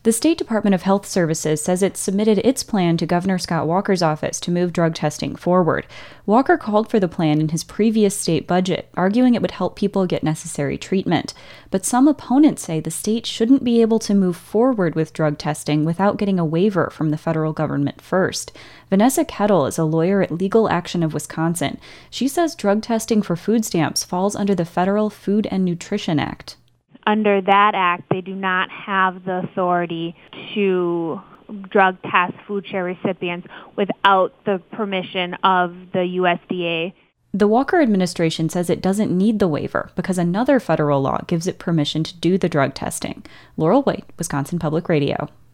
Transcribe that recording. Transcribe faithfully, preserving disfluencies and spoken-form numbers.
The State Department of Health Services says it submitted its plan to Governor Scott Walker's office to move drug testing forward. Walker called for the plan in his previous state budget, arguing it would help people get necessary treatment. But some opponents say the state shouldn't be able to move forward with drug testing without getting a waiver from the federal government first. Vanessa Kettle is a lawyer at Legal Action of Wisconsin. She says drug testing for food stamps falls under the Federal Food and Nutrition Act. Under that act, they do not have the authority to drug test food share recipients without the permission of the U S D A. The Walker administration says it doesn't need the waiver because another federal law gives it permission to do the drug testing. Laurel White, Wisconsin Public Radio.